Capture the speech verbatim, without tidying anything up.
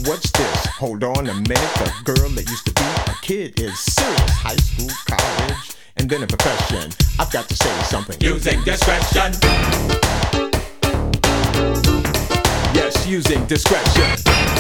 what's this? Hold on a minute, the girl that used to be a kid is serious. High school, college, and then a profession. I've got to say something. Using discretion. Yes, using discretion.